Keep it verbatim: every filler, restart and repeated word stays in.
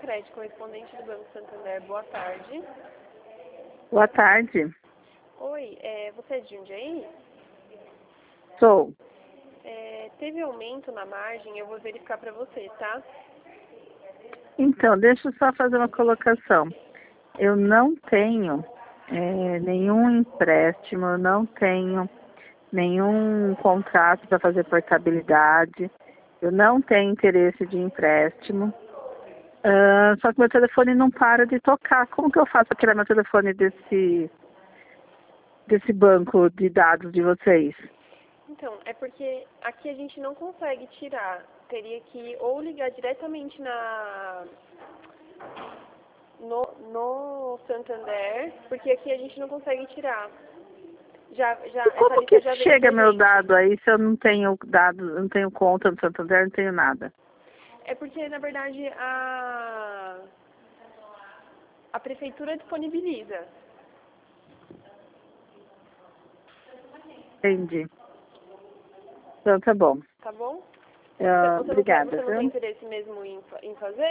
Sicredi, correspondente do Banco Santander. Boa tarde. Boa tarde. Oi, é, você é de Jundiaí? Sou. É, teve aumento na margem, eu vou verificar para você, tá? Então, deixa eu só fazer uma colocação. Eu não tenho é, nenhum empréstimo, eu não tenho nenhum contrato para fazer portabilidade, eu não tenho interesse de empréstimo. Uh, só que meu telefone não para de tocar. Como que eu faço para tirar meu telefone desse, desse banco de dados de vocês? Então, é porque aqui a gente não consegue tirar. Teria que ou ligar diretamente na no, no Santander, porque aqui a gente não consegue tirar. Já, já, E como essa que lista já veio chega pra meu gente. dado aí se eu não tenho dado, não tenho conta no Santander, não tenho nada? É porque, na verdade, a, a prefeitura disponibiliza. Entendi. Então tá bom. Tá bom? Você, Uh, você, não, quer, obrigada, você não tem viu? interesse mesmo em, fa- em fazer?